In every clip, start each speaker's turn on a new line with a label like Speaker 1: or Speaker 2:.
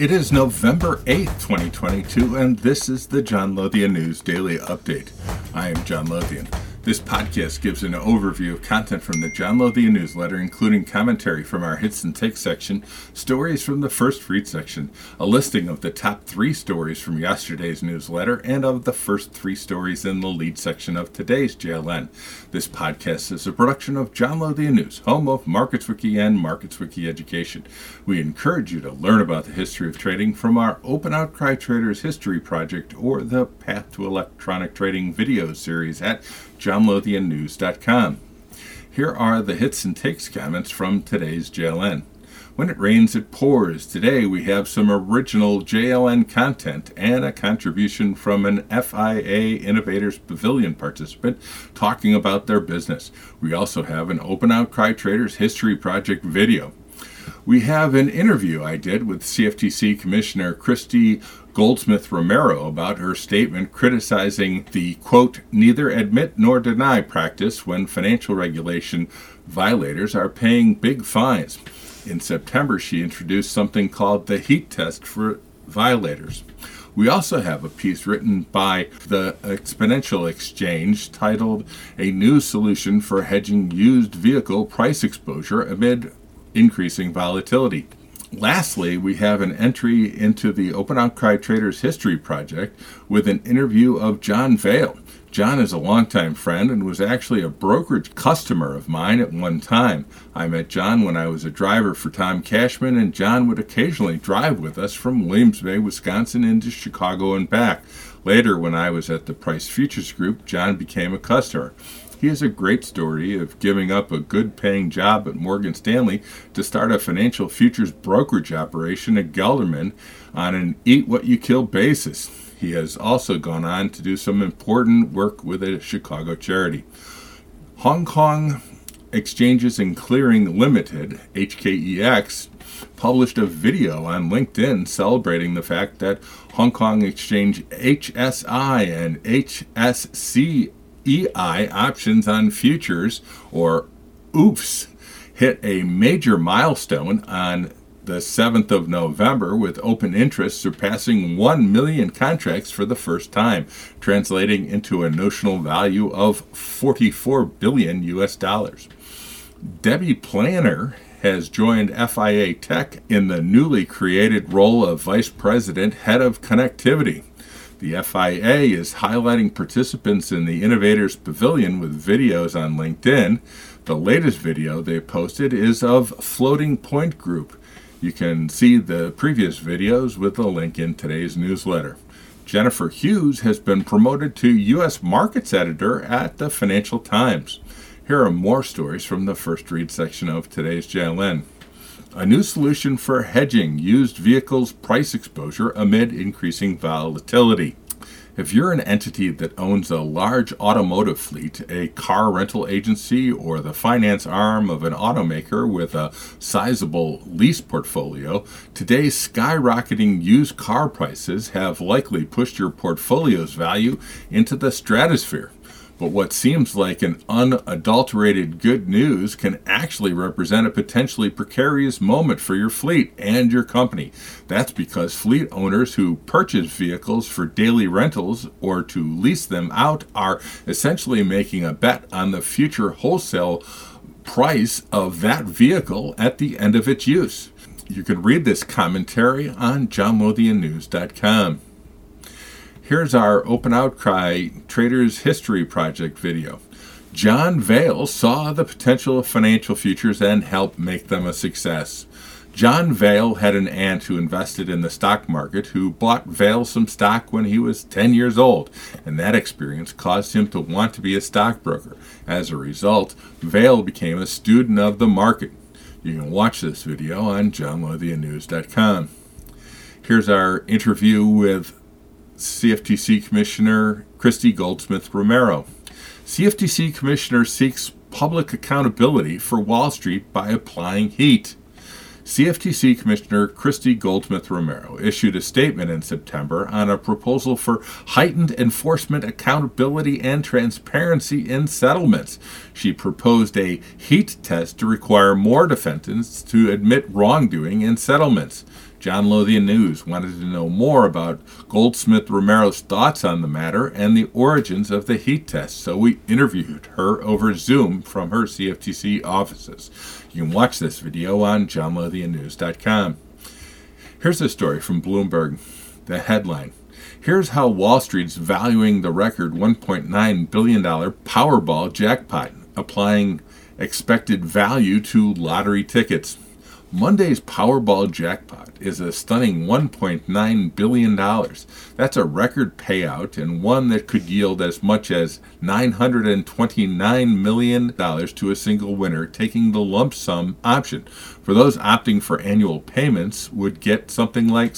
Speaker 1: It is November 8th, 2022, and this is the John Lothian News Daily Update. I am John Lothian. This podcast gives an overview of content from the John Lothian newsletter, including commentary from our Hits and Takes section, stories from the First Read section, a listing of the top 3 stories from yesterday's newsletter, and of the first 3 stories in the lead section of today's JLN. This podcast is a production of John Lothian News, home of MarketsWiki and MarketsWiki Education. We encourage you to learn about the history of trading from our Open Outcry Traders History Project or the Path to Electronic Trading video series at johnlothiannews.com. Here are the hits and takes comments from today's JLN. When it rains, it pours. Today we have some original JLN content and a contribution from an FIA Innovators Pavilion participant talking about their business. We also have an Open Outcry Traders History Project video. We have an interview I did with CFTC Commissioner Christy Goldsmith Romero about her statement criticizing the, quote, neither admit nor deny practice when financial regulation violators are paying big fines. In September, she introduced something called the heat test for violators. We also have a piece written by the Exponential Exchange titled A New Solution for Hedging Used Vehicle Price Exposure Amid Increasing Volatility. Lastly, we have an entry into the Open Outcry Traders History Project with an interview of John Vale. John is a longtime friend and was actually a brokerage customer of mine at one time. I met John when I was a driver for Tom Cashman, and John would occasionally drive with us from Williams Bay, Wisconsin into Chicago and back. Later, when I was at the Price Futures Group, John became a customer. He has a great story of giving up a good-paying job at Morgan Stanley to start a financial futures brokerage operation at Gelderman on an eat-what-you-kill basis. He has also gone on to do some important work with a Chicago charity. Hong Kong Exchanges and Clearing Limited, HKEX, published a video on LinkedIn celebrating the fact that Hong Kong Exchange HSI and HSCEI options on futures, or OOFs, hit a major milestone on the 7th of November with open interest surpassing 1 million contracts for the first time, translating into a notional value of $44 billion US. Debbie Planner has joined FIA Tech in the newly created role of Vice President, Head of Connectivity. The FIA is highlighting participants in the Innovators Pavilion with videos on LinkedIn. The latest video they posted is of Floating Point Group. You can see the previous videos with the link in today's newsletter. Jennifer Hughes has been promoted to U.S. Markets Editor at the Financial Times. Here are more stories from the First Read section of today's JLN. A new solution for hedging used vehicles price exposure amid increasing volatility. If you're an entity that owns a large automotive fleet, a car rental agency, or the finance arm of an automaker with a sizable lease portfolio, today's skyrocketing used car prices have likely pushed your portfolio's value into the stratosphere. But what seems like an unadulterated good news can actually represent a potentially precarious moment for your fleet and your company. That's because fleet owners who purchase vehicles for daily rentals or to lease them out are essentially making a bet on the future wholesale price of that vehicle at the end of its use. You can read this commentary on johnlothiannews.com. Here's our Open Outcry Traders History Project video. John Vale saw the potential of financial futures and helped make them a success. John Vale had an aunt who invested in the stock market who bought Vale some stock when he was 10 years old, and that experience caused him to want to be a stockbroker. As a result, Vale became a student of the market. You can watch this video on johnlothiannews.com. Here's our interview with CFTC Commissioner Christy Goldsmith Romero. CFTC Commissioner seeks public accountability for Wall Street by applying heat. CFTC Commissioner Christy Goldsmith Romero issued a statement in September on a proposal for heightened enforcement accountability and transparency in settlements. She proposed a heat test to require more defendants to admit wrongdoing in settlements. John Lothian News wanted to know more about Goldsmith Romero's thoughts on the matter and the origins of the heat test, so we interviewed her over Zoom from her CFTC offices. You can watch this video on johnlothiannews.com. Here's a story from Bloomberg. The headline: here's how Wall Street's valuing the record $1.9 billion Powerball jackpot, applying expected value to lottery tickets. Monday's Powerball jackpot is a stunning $1.9 billion. That's a record payout and one that could yield as much as $929 million to a single winner taking the lump sum option. For those opting for annual payments, would get something like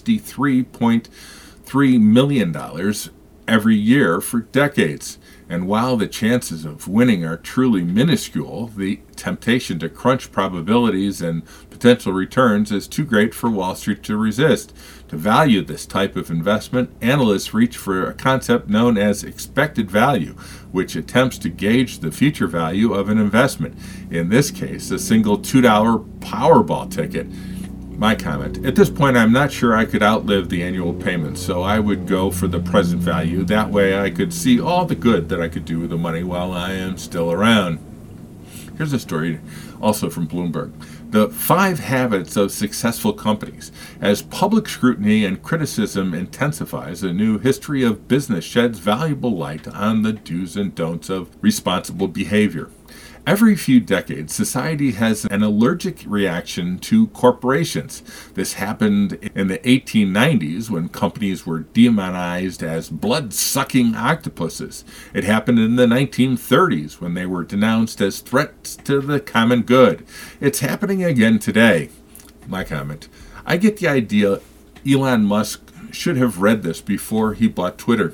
Speaker 1: $63.3 million every year for decades. And while the chances of winning are truly minuscule, the temptation to crunch probabilities and potential returns is too great for Wall Street to resist. To value this type of investment, analysts reach for a concept known as expected value, which attempts to gauge the future value of an investment. In this case, a single $2 Powerball ticket. My comment: at this point, I'm not sure I could outlive the annual payments, so I would go for the present value. That way I could see all the good that I could do with the money while I am still around. Here's a story also from Bloomberg. The 5 habits of successful companies. As public scrutiny and criticism intensifies, a new history of business sheds valuable light on the do's and don'ts of responsible behavior. Every few decades, society has an allergic reaction to corporations. This happened in the 1890s when companies were demonized as blood-sucking octopuses. It happened in the 1930s when they were denounced as threats to the common good. It's happening again today. My comment: I get the idea Elon Musk should have read this before he bought Twitter.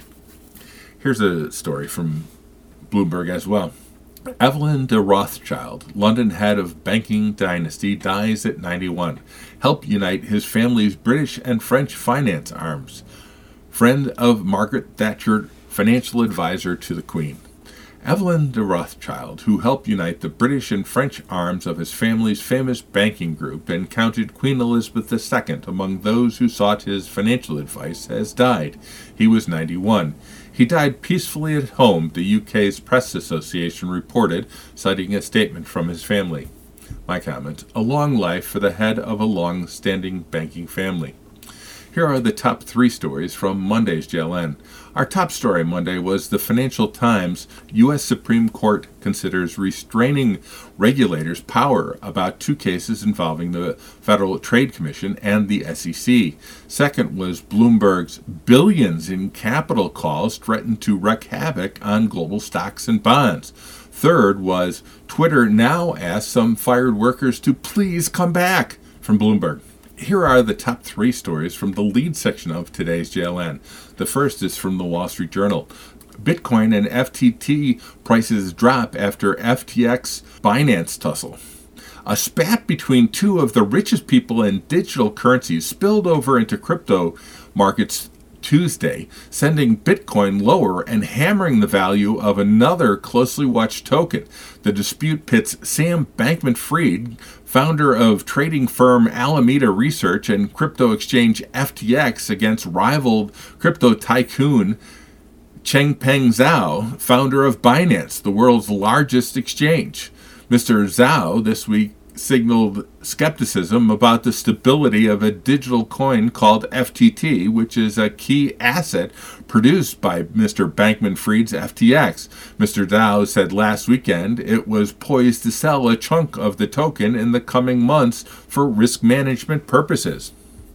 Speaker 1: Here's a story from Bloomberg as well. Evelyn de Rothschild, London head of banking dynasty, dies at 91. Helped unite his family's British and French finance arms. Friend of Margaret Thatcher, financial advisor to the Queen. Evelyn de Rothschild, who helped unite the British and French arms of his family's famous banking group and counted Queen Elizabeth II among those who sought his financial advice, has died. He was 91. He died peacefully at home, the UK's Press Association reported, citing a statement from his family. My comment: a long life for the head of a long-standing banking family. Here are the top 3 stories from Monday's JLN. Our top story Monday was the Financial Times. U.S. Supreme Court considers restraining regulators' power about 2 cases involving the Federal Trade Commission and the SEC. Second was Bloomberg's billions in capital calls threaten to wreak havoc on global stocks and bonds. Third was Twitter now asks some fired workers to please come back, from Bloomberg. Here are the top 3 stories from the lead section of today's JLN. The first is from the Wall Street Journal. Bitcoin and FTT prices drop after FTX Binance tussle. A spat between 2 of the richest people in digital currencies spilled over into crypto markets Tuesday, sending Bitcoin lower and hammering the value of another closely watched token. The dispute pits Sam Bankman-Fried, founder of trading firm Alameda Research and crypto exchange FTX, against rival crypto tycoon Changpeng Zhao, founder of Binance, the world's largest exchange. Mr. Zhao this week signaled skepticism about the stability of a digital coin called FTT, which is a key asset produced by Mr. Bankman-Fried's FTX. Mr. Zhao said last weekend it was poised to sell a chunk of the token in the coming months for risk management purposes.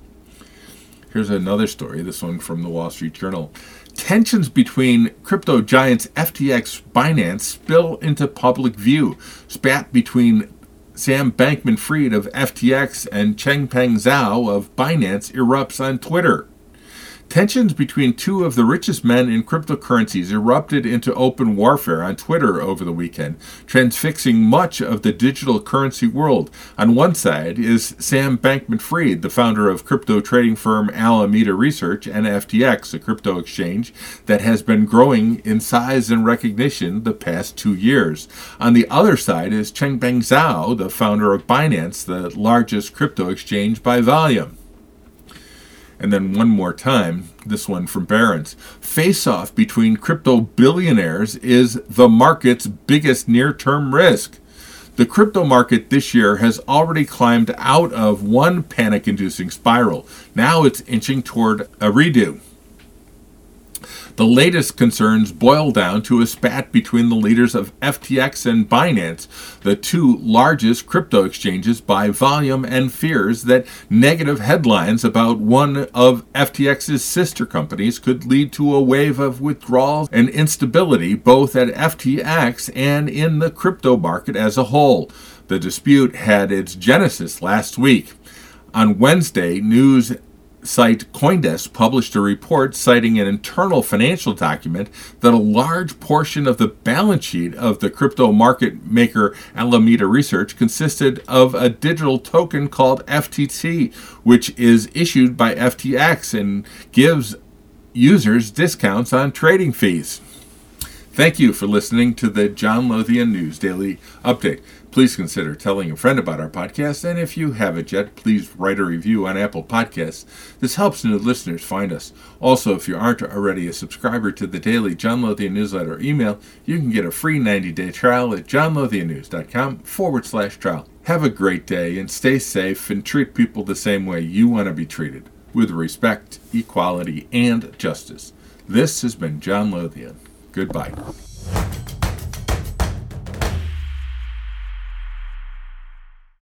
Speaker 1: Here's another story, this one from the Wall Street Journal. Tensions between crypto giants FTX Binance spill into public view. Spat between Sam Bankman-Fried of FTX and Changpeng Zhao of Binance erupts on Twitter. Tensions between two of the richest men in cryptocurrencies erupted into open warfare on Twitter over the weekend, transfixing much of the digital currency world. On one side is Sam Bankman-Fried, the founder of crypto trading firm Alameda Research and FTX, a crypto exchange that has been growing in size and recognition the past 2 years. On the other side is Changpeng Zhao, the founder of Binance, the largest crypto exchange by volume. And then one more time, this one from Barron's. Face-off between crypto billionaires is the market's biggest near-term risk. The crypto market this year has already climbed out of one panic-inducing spiral. Now it's inching toward a redo. The latest concerns boil down to a spat between the leaders of FTX and Binance, the two largest crypto exchanges by volume, and fears that negative headlines about one of FTX's sister companies could lead to a wave of withdrawals and instability both at FTX and in the crypto market as a whole. The dispute had its genesis last week. On Wednesday, news site CoinDesk published a report citing an internal financial document that a large portion of the balance sheet of the crypto market maker Alameda Research consisted of a digital token called FTT, which is issued by FTX and gives users discounts on trading fees. Thank you for listening to the John Lothian News Daily Update. Please consider telling a friend about our podcast, and if you haven't yet, please write a review on Apple Podcasts. This helps new listeners find us. Also, if you aren't already a subscriber to the daily John Lothian newsletter or email, you can get a free 90-day trial at johnlothiannews.com/trial. Have a great day and stay safe and treat people the same way you want to be treated, with respect, equality, and justice. This has been John Lothian. Goodbye.